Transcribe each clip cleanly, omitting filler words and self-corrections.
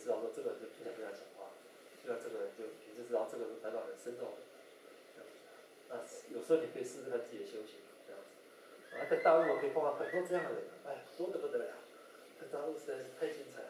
知道说这个人就不想跟他讲话，就像这个人你就知道这个是代表很深重的这样子。那有时候你可以试试看自己的修行这样子。在大陆我可以碰到很多这样的人，哎，多得不得了。在大陆实在是太精彩了。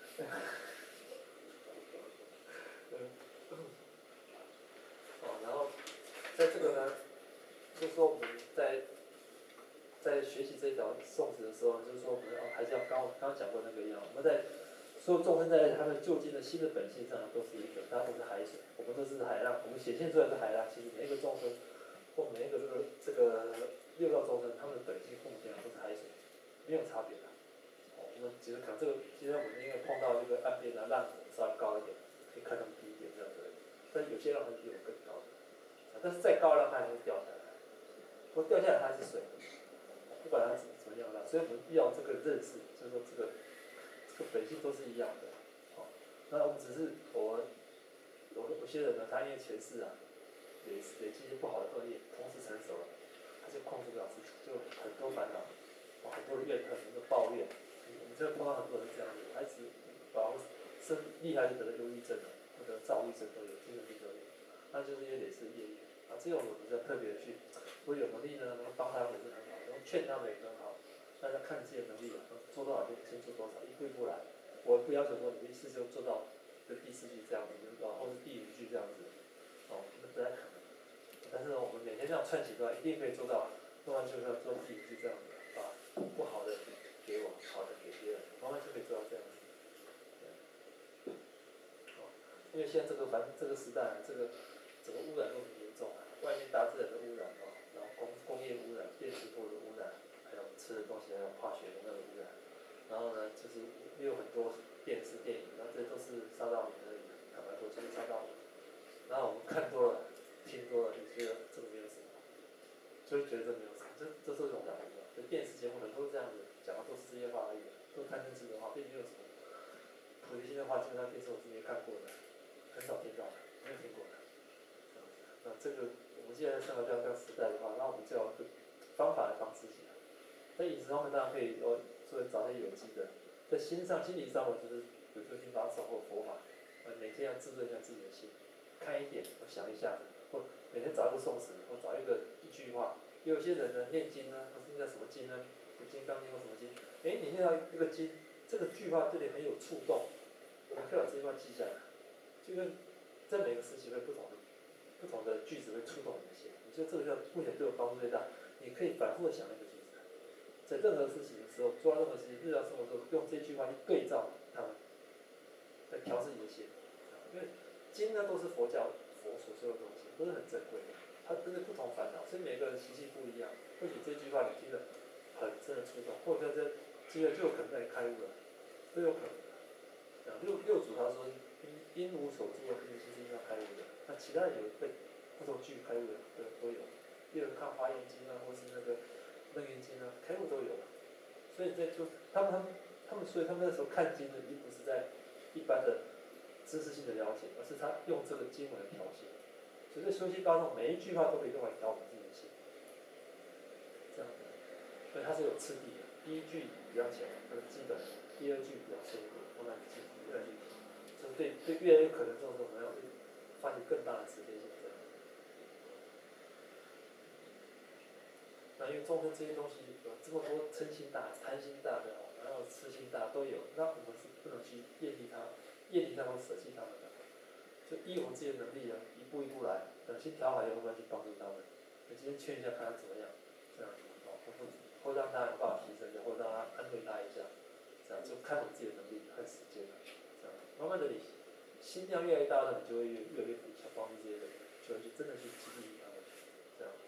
然后在这个呢，就是说我们在学习这一条宋词的时候，就是说我们还是要刚刚讲过那个一样，我们在所有众生在他们就近的心的本性上都是一个，大家都是海水，我们都是海浪，我们显现出来是海浪，其实每一个众生或每一个这个六道众生，他们的本性共性都是海水，没有差别的。我们其实可能这个，今天我们因为碰到这个岸边的浪稍微高一点，可以看他们低一点这样子，但有些浪会比我更高的，但是再高浪它还会掉下来，不过掉下来它是水，不管它怎么样啦，所以我们要这个认识，就是说这个本性都是一样的。那我们只是有些人呢，他因为前世啊累积一些不好的恶业，同时成熟了，他就控制不了自己，就很多烦恼，很多怨恨，很多抱怨。我们这碰到很多人这样子，孩子生厉害就得了忧郁症了，或者躁郁症都有，精神病都有，那就是因为累世业力。这种我们要特别的去，如果有能力呢，能帮他们也是很好，能劝他们也很好。大家看自己的能力了，做多少就先做多少，一步一步来。我不要求说你一次就做到这第4句这样子，或是第5句这样子，那不太可能。但是呢，我们每天这样串起来，一定可以做到，做完就是要做第5句这样子，把不好的给我，好的给别人，慢慢就可以做到这样子。因为现在这个时代，这个整个污染都很严重啊，外面大自然的污染然后工业污染、电磁波的污染。还有吃的东西，还有化学的那个污染，然后呢，就是也有很多电视、电影，然后这都是杀到你而已。坦白说，就是杀到你。然后我们看多了、听多了，就觉得这个没有什么，就会觉得这没有什么，这是一种染污了。所以电视节目很多这样子讲的都是这些话而已，都是贪嗔痴的话，并没有什么普及性的话，基本上电视我是没看过的，很少听到的，没有听过的。那这个我们现在生活这样时代的话，那我们就要个方法来帮自己。在饮食方面，当然可以找些有机的。在心理上，我就是比如说心法手或佛法，每天要滋润一下自己的心，看一点，我想一下，或每天找一个诵词，或找一句话。也有些人呢，念经呢，或是念什么经呢，金刚经或什么经，你念到一个经，这个句话对你很有触动，我们可以把这句话记下来，就跟在每个时期会不同的句子会触动你的心。我觉得这个叫目前对我帮助最大，你可以反复的想那个句子。在任何事情的时候，做任何事情，日常生活中用这句话去对照他们，来调自己的心。因为经呢都是佛所说的东西，都是很珍贵的，它真的不同烦恼，所以每个人习气不一样。或许这句话你听得很深的触动，或者这听了就有可能让你开悟了，都有可能的。六祖他说因无所住的病其实应该开悟的，那其他人有被不同句开悟的都有。也有看华严经啊，或是那个楞严经啊，开悟都有。所以他们，所以他们那时候看经呢，并不是在一般的知识性的了解，而是他用这个经文来调心。所以在修习当中，每一句话都可以用来调我们自己的心，这样的。所以它是有次第的，第1句比较浅，它是基本；第2句比较深一点，慢慢进步，越来越深。所以对越来越可能这种我们要发挥更大的慈悲心。那因为众生这些东西有这么多嗔心大、贪心大的，然后痴心大都有，那我们是不能去厌离它，或舍弃它们的。就依我们自己的能力呢，一步一步来，等心调好以后，慢慢去帮助他们。我今天劝一下，看他怎么样，这样或让他有办法提升一下，或让他安慰他一下，这样就看我们自己的能力和时间，这样慢慢的你心量越来越大了，你就会越来越想帮助这些人，就会去真的去激励他们，这样。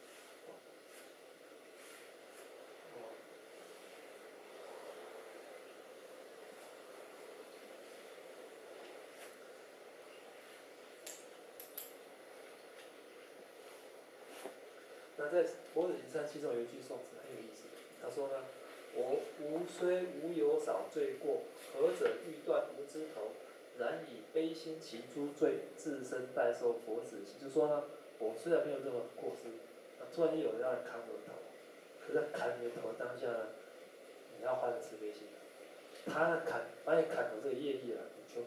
那在《佛子行三七》中有一句颂词很有意思，他说呢：“我无虽无有少罪过，何者欲断无知头？然以悲心其诸罪，自身代受佛子行。”就说呢，我虽然没有任何过失，突然有人要来砍我的头，可是砍你的头当下呢，你要怀着慈悲心，他呢把你砍头这个业力啊，你全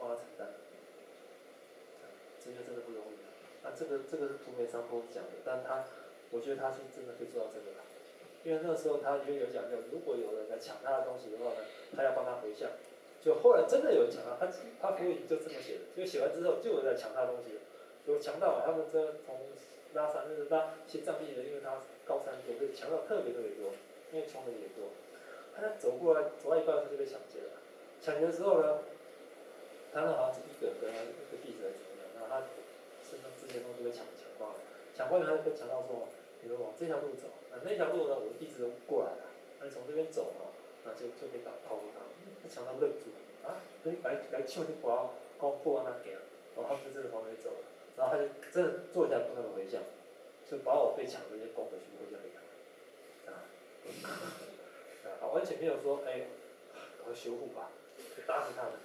这个真的不容易啊。这个是涂梅桑波讲的，但我觉得他是真的可以做到这个啦。因为那个时候他有讲究，如果有人来抢他的东西的话呢，他要帮他回向。就后来真的有人抢他福音就这么写的，就写完之后就有人来抢他的东西了，有强盗他们这从拉萨西藏地的，因为他高山多，所以强盗特别多，因为穷人也多。他走过来，走到一半就被抢劫了。抢劫的时候呢，他那好像是一个跟一个弟子还是怎么样，然后他身上这些东西被抢光了。抢光了，他就跟强盗说：“你们往这条路走，那条路呢，我的弟子都过来了，那你从这边走啊，那就可以跑过他。”那强盗愣住了啊，所以来抢就不要光破那给了，然后他们就真的往那边走了，然后他就真的做一下不同的回向，就把我被抢的那些功德全部回向给他，他完全没有说我修护吧。打死他们，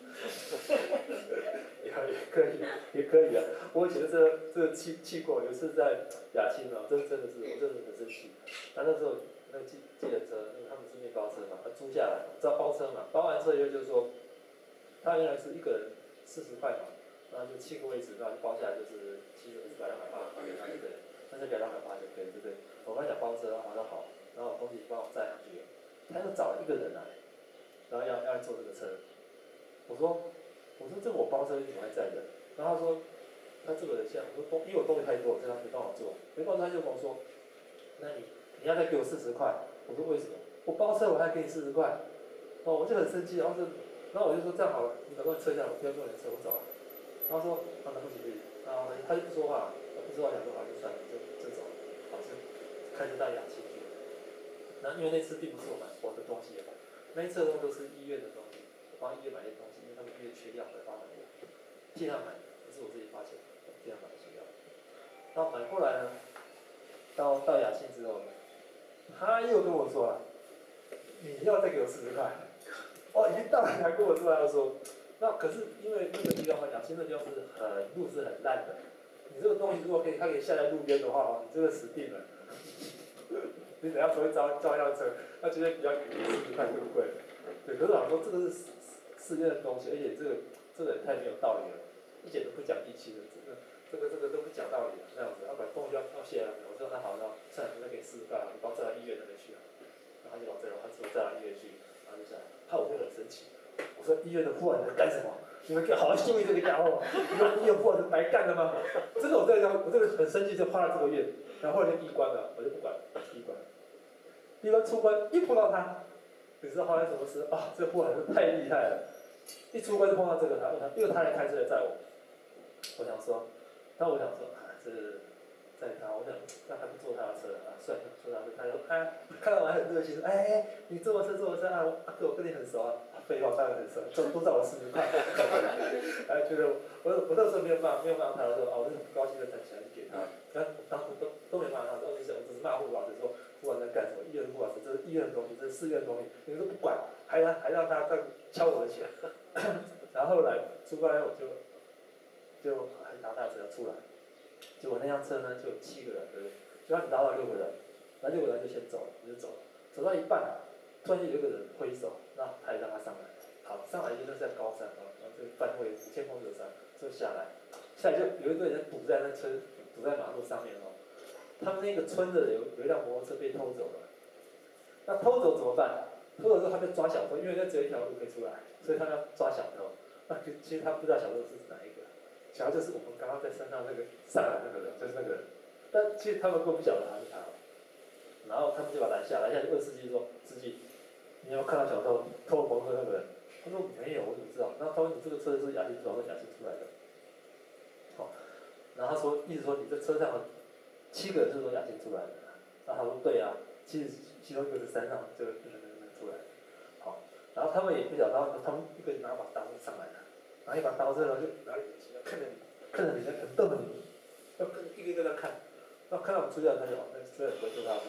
也可以啊。我觉得这气过，有一次在雅青啊，真的是我真的很生气。那时候那个计程车，他们是面包车嘛，他租下来，知道包车嘛，包完车以后就是说，他原来是一个人40块嘛，然后就7个位置，然后就包下来就是100、280给他一个人，那就给280就可以，对不对？我跟他讲包车，他说好，然后我东西帮我载上去，他又找了一个人来，然后要坐这个车。我说这个我包车，你怎么还在的？然后他说，他这个人像我说因为我东西太多，这样没办法做。没办法，他就跟我说，那你要再给我40块。我说为什么？我包车我还给你40块。我就很生气，然后我就说这样好了，你赶快撤下，我不要坐你的车，我走了。他说那不行，然后他就不说话，讲说好就算了，就走了，好就开车到雅青去。那因为那次并不是我的东西，那一次都是医院的东西。帮医院买些东西，因为他们医院缺药，来帮他买药，替他买，不是我自己花钱，替他买一些药。然后买过来呢，到雅兴之后呢，他又跟我说了，你要再给我40块。一到来还跟我说，他说，那可是因为那个地方雅兴的地方路是很烂的，你这个东西如果他可以下在路边的话，你这个死定了。你等下不会招一辆车，他觉得比较40块更贵。对，可是老实说这个是世间的东西，而且这个也太没有道理了，一点都不讲义气的，这个都不讲道理的，这样子，把东西要卸了，我说那好，那算了，再给40块，你把我载到医院那边去啊，然后他就把他载到医院去，然后就下来，我就很生气，我说医院的护士在干什么？你们好好修理这个家伙，你们医院护士白干的吗？真的，我这个很生气，就花了这个月，然后后来就闭关了，我就不管，闭关出关一碰到他。你知道发生什么事啊？这护士太厉害了！一出关就碰到这个因为他来开车来载我。我想说这载他，我想让他不坐他的车啊，算了，坐他的车。他说看到我还很热心，你坐我车啊，阿哥我跟你很熟啊，废话当然很熟，多找我40块。觉得我那时候没有骂他，说我就很高兴的站起来给他，当初都没骂他，我只是骂护老师说。不管在干什么，医院不管这是医院的东西，这是寺院的东西，你们都不管，还让他在敲我的钱。然后后来出关来我就还拿他的车出来，结果那辆车呢就有7个人，对不对？就他只拉到6个人，那6个人就先走了，我就走了，走到一半，突然有一个人挥手，那他也让他上来，好，上来就那是在高山啊，然后这个翻回天空有山，就下来就有一个人堵在马路上面哦。他们那个村的有一辆摩托车被偷走了，那偷走怎么办？偷走之后他被抓小偷，因为那只有一条路可以出来，所以他要抓小偷。那其实他不知道小偷是哪一个，小偷就是我们刚刚在山上那个上来那个人，就是那个人。但其实他们根本不晓得他是他，然后他们就把他拦下就问司机说：“司机，你有没有看到小偷偷摩托车那个人？”他说：“没有，我怎么知道？”然后他说：“你这个车是雅兴出来，是雅兴出来的。”好，然后他说，意思说你这车上7个人是从雅兴出来的，然后他说对啊，其中一个是山上这个人出来的，好，然后他们也不晓得，他们一个人拿把刀上来了，拿一把刀之后就拿眼睛看着你，很瞪着你，要一个一个在看，然后看到我们出来，他就那出来不会做他，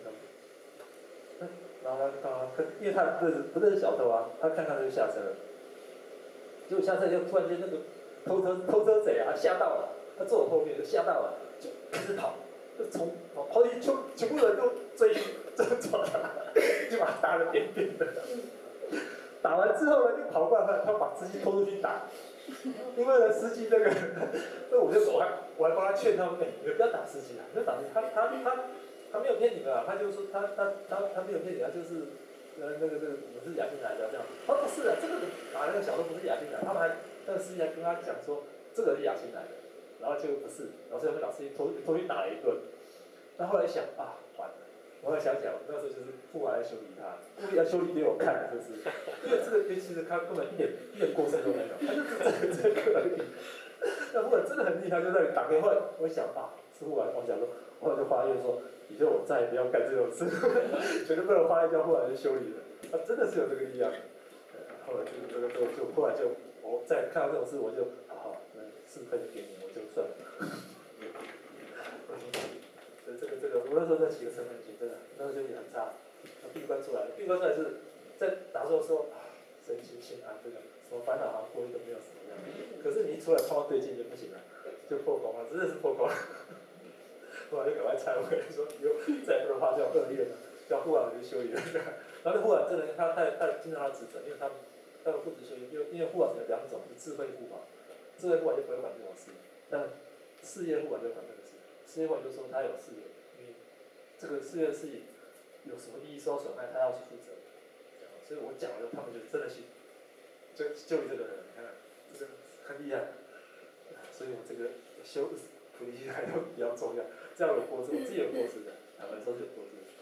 然后他刚刚因为他不认识小偷啊，他看他就下车了，结果下车就突然间那个偷车贼啊吓到了，他坐我后面就吓到了，就开始跑。就跑进去，全部人都追抓他，就把他打得扁扁的。打完之后呢，又跑过来，他把司机拖出去打， 因为呢，司机那个，那我还帮他劝他们，你们不要打司机啊，不要打司机，他没有骗你们啊，他就说他没有骗你，他就是我们是亚进来的这样。他说不是啊，这个打那个小的不是亚进来，他们还那个司机还跟他讲说这个是亚进来的，然后就不是，然后最后被老司机偷去打了一顿。那后来一想啊，完了。我要想那时候就是父母来修理他，故意要修理给我看，就是，因为这个其实他根本一点过失都没有，他就是这个而已。那父母真的很厉害，就在那里打电话。我想啊，师傅我想说，后来就发愿说，以后我再也不要干这种事，绝对不能发愿叫父母来修理的。他真的是有这个力量。后来后来就我再看到这种事，我就好，那4分给你，我就算了。我那时候在骑个成人机，真的，那时候就也很差。闭关出来了，闭关出来是在打坐的时候啊，身心心安，这个什么烦恼好像过去都没有什么样。可是你一出来看到对劲就不行了，就破功了，真的是破功了。后来就赶快忏悔，说以后再也不能发这种恶业了，叫护法去修理了。然后那护法真的他经常他指责，因为他们不止修理，因为护法有2种，是智慧护法，智慧护法就不会管这种事，但事业护法就管这个事。事业护法就说他有事业。这个事业有什么利益受到损害，他要去负责。所以我讲了，他们就真的去救这个人，你看，这个很厉害。所以我这个修菩提心还都比较重要。这样有过失，我自己有过失的，坦白说是有过失的。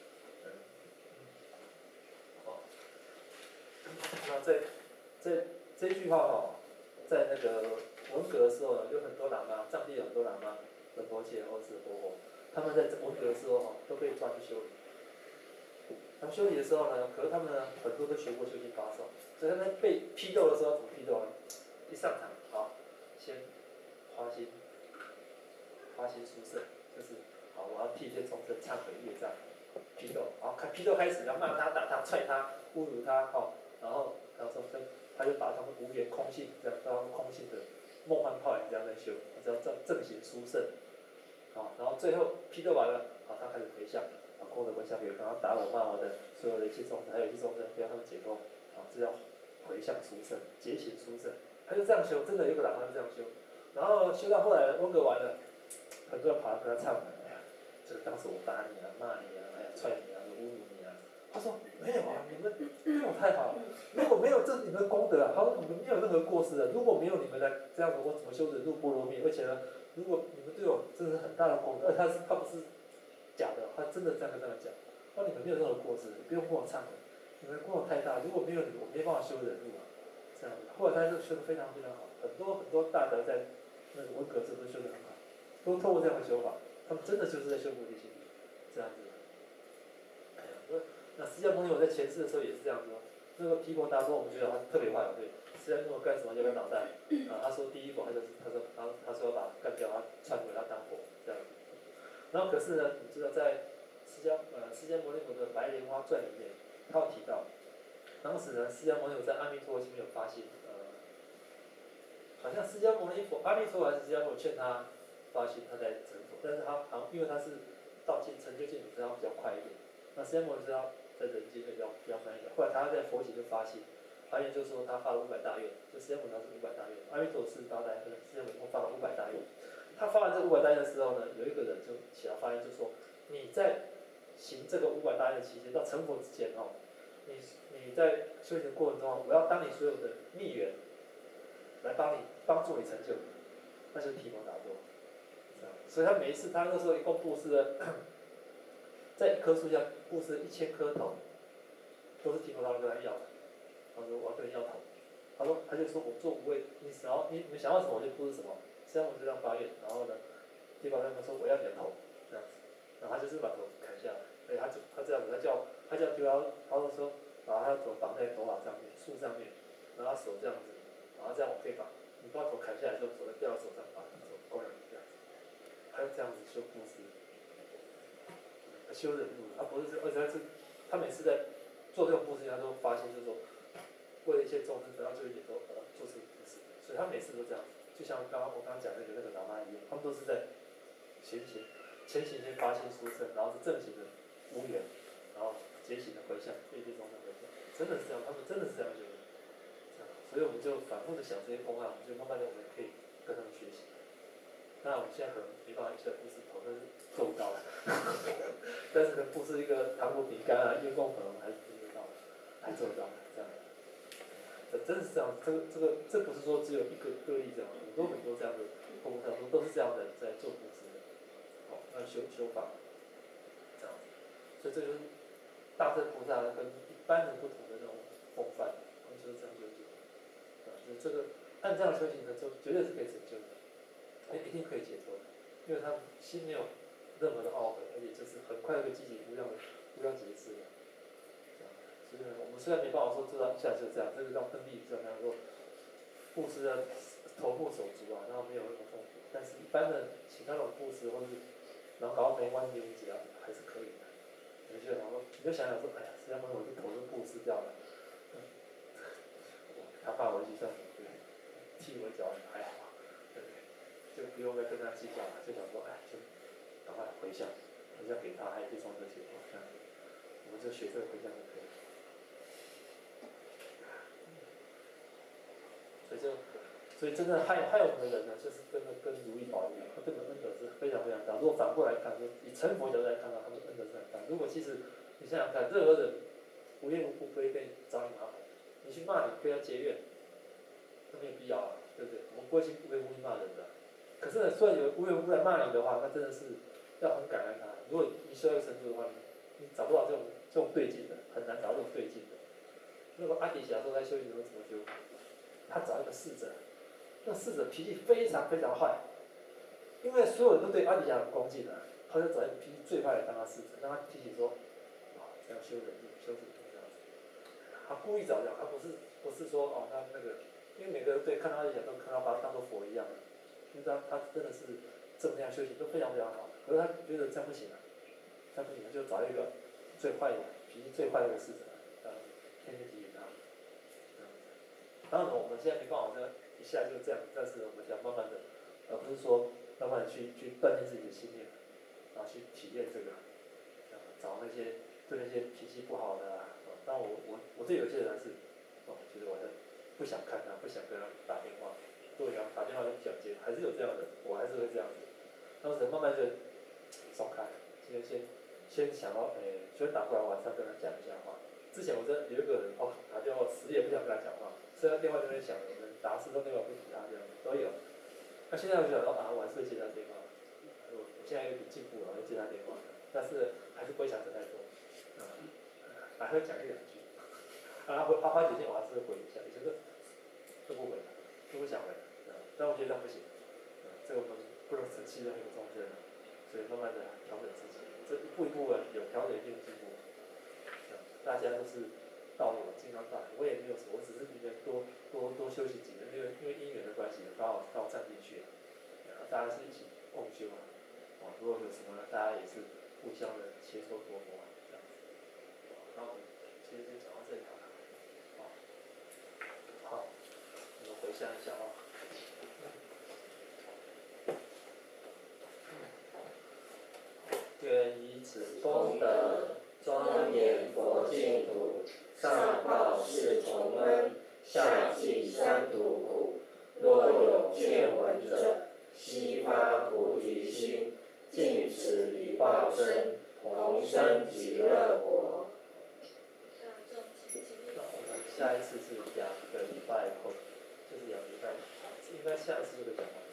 那这句话在那个文革的时候呢，有很多喇嘛，藏地有很多喇嘛，仁波切或者是活佛。他们在文革的时候都被抓去修理。他们修理的时候呢，可是他们呢很多都学过修行法手，所以他们被批斗的时候怎么批斗呢？一上场，好，先花心书圣，就是好，我要替天重生，忏悔业障，批斗，好，批斗开始要骂他、打他、踹他、侮辱他，然后说他就把他们无缘空性，这样当空性的梦幻泡影这样在修，叫正行书圣。然后最后批斗完了，他开始回向，功德回向给刚刚打我骂我的所有的一切众生，还有一切众生，不要他们解脱，这叫回向殊胜，结行殊胜，他就这样修，真的有个喇嘛就这样修，然后修到后来温格完了，很多人跑来跟他忏悔，哎呀，这个当时我打你啊，骂你啊，哎呀，踹你啊，侮辱你啊，他说没有啊，你们对我太好了，如果没有你们的功德啊，他说你们没有任何过失的，如果没有你们来这样子，我怎么修忍辱波罗蜜？而且呢，如果你们对我真的是很大的功德，他不是假的，他真的这样跟他们讲，说你们没有任何过失，不用跟我忏悔，你们功德太大，如果没有你们，我没办法修忍辱啊，这样子。后来他就修得非常非常好，很多大德在那个文革时都修得很好，都透过这样的修法，他们真的就是在修菩提心，这样子。那释迦牟尼我在前世的时候也是这样子。那个毗婆达多，我们觉得他特别坏，对，释迦牟尼干什么要跟脑袋？他说第一佛，他说要把他干掉，他忏悔他当佛这样子。然后可是呢，你知道在释迦牟尼佛的《白莲花传》里面，他有提到，当时呢，释迦牟尼佛在阿弥陀佛前面有发心，好像释迦牟尼佛、阿弥陀佛还是释迦牟尼劝他发心，他在成佛，但是他好像因为他是到成就净土，所以他比较快一点。那释迦牟尼是要在人间比较慢一点，后来他在佛前就发心，发愿就是说他发了500大愿，就释迦牟尼他是500大愿，阿弥陀佛是8大愿，释迦牟尼发了500大愿。他发完这500大愿的时候呢，有一个人就起来发言，就说你在行这个500大愿期间，到成佛之前你在修行的过程中，我要当你所有的密缘，来帮助你成就，那就是毗婆达多。所以他每一次他那时候一共布施了，在一棵树下布施1000颗头，都是毗婆达多跟他要的。他说我要跟你要头，他就说我做无畏，你们想要什么我就布施什么。释迦牟尼就这样发愿，然后呢，毗婆达多说我要你的头，这样子，然后他就是把头砍下来，所以他这样子，他叫毗婆达多说把他的头绑在头发上面，树上面，然后手这样子，然后这样我可以把你把头砍下来之后，手再掉到手上，把手供养你这样子，他就这样子修布施，修忍辱，他不是，而且他每次在做这种布施，他都发心就是说，为了一切众生得到这个解脱而做这个布施，所以他每次都这样子。就像我刚刚讲那个喇嘛一样，他们都是在前行先发心殊胜，然后是正行的无缘，然后结行的回向，对这众生回向，真的是这样，他们真的是这样修的。 所以我们就反复的想这些公案，我们就慢慢的我们可以跟他们学习。那我们现在可能没办法一下布施头，但是做不到了。但是呢，布施一个糖果饼干啊、烟供可能还是做得到的，还做得到的这样。真是这样，这不是说只有一个个例这样，很多很多这样的公案都是这样的在做布施的。好，那修法这样子，所以这就是大乘菩萨跟一般人不同的那种风范，就是这样修行。就是这个按这样修行呢，就绝对是可以成就的，一定可以解脱的，因为他心没有任何的懊悔，而且就是很快就积极无量劫次的。所以呢，我们虽然没办法说做到一下就这样，这个叫分地这样说，布施啊，头部手足啊，然后没有那么痛苦，但是一般的其他种布施或是然后搞到没关系无解啊，还是可以的。你就想想说，哎呀，实际上我这头就布施掉了，他怕我去上对，踢我脚还好，对不对？就不用再跟他计较了，就想说，哎，就赶快回向给他，还可以从这解脱，这样子，我们就学这个回向就可以了。所以真正害我们的人呢，就是跟如意宝一样，他根本恩德是非常非常大。如果反过来看，以成佛角度来看到，他们恩德是很大。如果其实你想想看，任何人无缘无故不会跟你找你麻烦，你去骂你，跟他结怨，那没有必要啊，对不对？我们不会去无缘无故骂人的。可是呢，虽然有无缘无故来骂你的话，那真的是要很感恩他。如果你修到程度的话，你找不到这种对境的，很难找到这种对境的。那个阿底峡说在修行中怎么修？他找一个侍者。那侍者脾气非常非常坏，因为所有人都对阿底峡很恭敬的，他就找一个脾气最坏的当他侍者，让他提醒说，这样修忍辱，修止这样子。他故意找这样，他不是说他那个，因为每个人对看到阿底峡都看到把他当做佛一样的，因为他真的是正能量修行都非常非常好，可是他觉得这样不行啊，这样不行，就找一个最坏的脾气最坏的一个侍者，天天提醒他。当然我们现在没办法一下就这样，但是我们想慢慢的，而不是说慢慢的去锻炼自己的心念，然后去体验这个，找那些对那些脾气不好的啊，当然我对有些人还是，其实我是不想看他，不想跟他打电话，如果要打电话就不想接，还是有这样的，我还是会这样子，当时慢慢就松开，先想到，虽然打过来晚上跟他讲一下话，之前我有一个人打电话死也不想跟他讲话。虽然电话就在响，我们打4通电话不理他，这样都有。那现在我就想到我还是会接他电话。我现在有点进步了，会接他电话，但是还是不会想太多，还会讲一两句。他发简讯我还是会回一下，以前都不回，都不想回。但我觉得这样不行，这个我们不能生气的那个中间，所以慢慢的调整自己，这一步一步的有调整一定进步。大家都是。道理我经常道理，我也没有什么，我只是里面多休息几年，因为因缘的关系，刚好站进去了，大家是一起共修啊，如果有什么，大家也是互相的切磋琢磨这样子。那我们其实就讲到这里好了，好，我们回想一下啊。愿以此功德庄严佛净土。上报四重恩，下济三途苦。若有见闻者，悉发菩提心，尽此一报身，同生极乐国。那我们下一次是2个礼拜后，就是2个礼拜，应该下一次就会讲完。